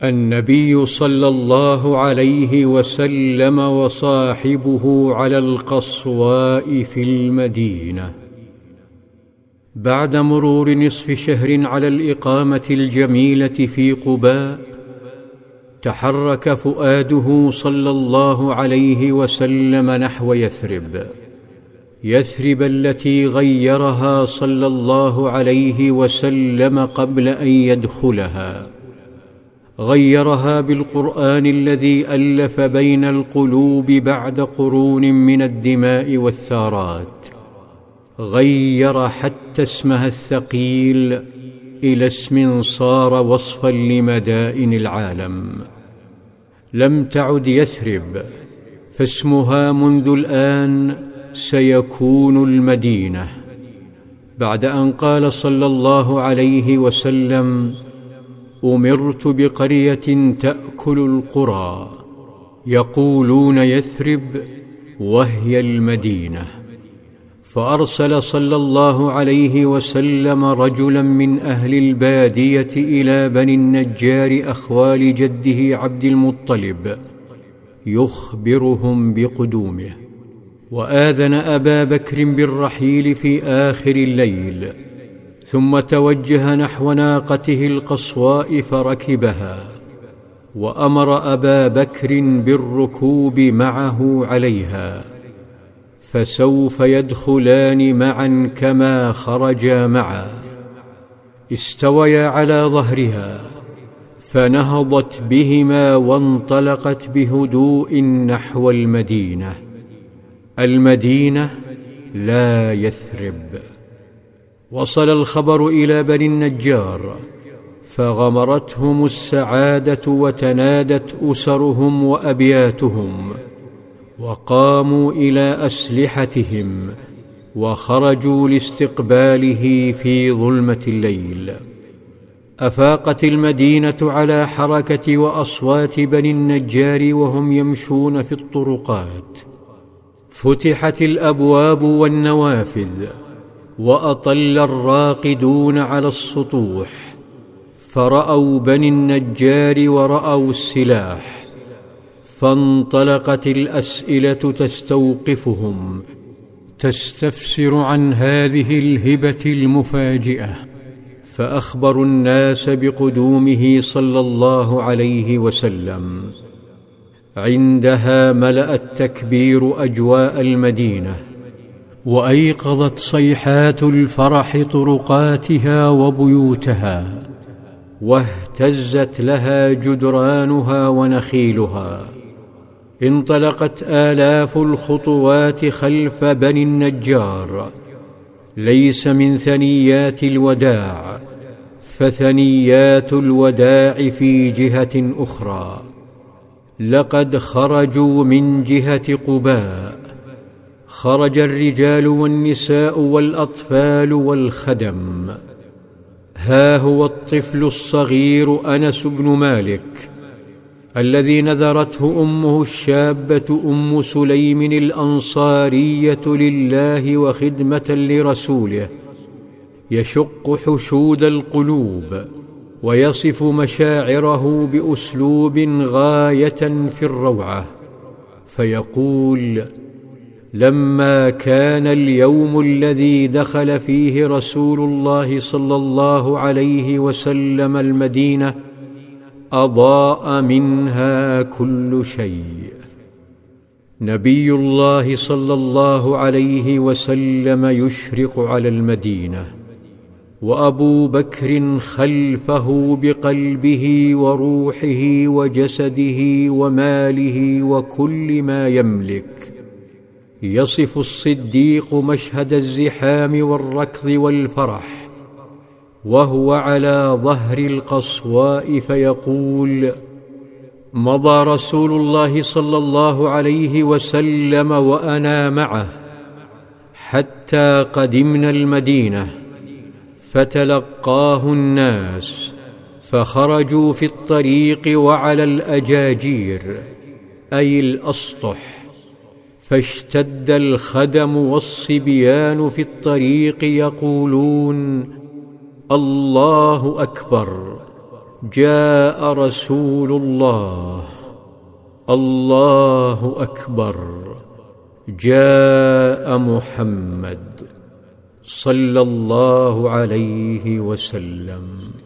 النبي صلى الله عليه وسلم وصاحبه على القصواء في المدينة. بعد مرور نصف شهر على الإقامة الجميلة في قباء، تحرك فؤاده صلى الله عليه وسلم نحو يثرب التي غيرها صلى الله عليه وسلم قبل أن يدخلها. غيرها بالقرآن الذي ألف بين القلوب بعد قرون من الدماء والثارات. غير حتى اسمها الثقيل إلى اسم صار وصفا لمدائن العالم. لم تعد يثرب، فاسمها منذ الآن سيكون المدينة، بعد أن قال صلى الله عليه وسلم: أمرت بقرية تأكل القرى، يقولون يثرب وهي المدينة. فأرسل صلى الله عليه وسلم رجلا من أهل البادية إلى بني النجار أخوال جده عبد المطلب يخبرهم بقدومه، وآذن أبا بكر بالرحيل في آخر الليل، ثم توجه نحو ناقته القصواء فركبها، وأمر أبا بكر بالركوب معه عليها، فسوف يدخلان معا كما خرجا معا. استويا على ظهرها، فنهضت بهما وانطلقت بهدوء نحو المدينة. المدينة لا يثرب. وصل الخبر إلى بني النجار، فغمرتهم السعادة وتنادت أسرهم وأبياتهم، وقاموا إلى أسلحتهم وخرجوا لاستقباله في ظلمة الليل. أفاقت المدينة على حركة وأصوات بني النجار وهم يمشون في الطرقات. فتحت الأبواب والنوافذ، وأطل الراقدون على السطوح، فرأوا بني النجار ورأوا السلاح، فانطلقت الأسئلة تستوقفهم، تستفسر عن هذه الهبة المفاجئة، فأخبروا الناس بقدومه صلى الله عليه وسلم. عندها ملأ التكبير أجواء المدينة، وأيقظت صيحات الفرح طرقاتها وبيوتها، واهتزت لها جدرانها ونخيلها. انطلقت آلاف الخطوات خلف بني النجار، ليس من ثنيات الوداع، فثنيات الوداع في جهة أخرى. لقد خرجوا من جهة قباء، خرج الرجال والنساء والأطفال والخدم. ها هو الطفل الصغير أنس بن مالك، الذي نذرته أمه الشابة أم سليم الأنصارية لله وخدمة لرسوله، يشق حشود القلوب ويصف مشاعره بأسلوب غاية في الروعة، فيقول: لما كان اليوم الذي دخل فيه رسول الله صلى الله عليه وسلم المدينة، أضاء منها كل شيء. نبي الله صلى الله عليه وسلم يشرق على المدينة، وأبو بكر خلفه بقلبه وروحه وجسده وماله وكل ما يملك. يصف الصديق مشهد الزحام والركض والفرح وهو على ظهر القصواء، فيقول: مضى رسول الله صلى الله عليه وسلم وأنا معه حتى قدمنا المدينة، فتلقاه الناس، فخرجوا في الطريق وعلى الأجاجير أي الأسطح، فاشتد الخدم والصبيان في الطريق يقولون: الله أكبر، جاء رسول الله، الله أكبر، جاء محمد صلى الله عليه وسلم.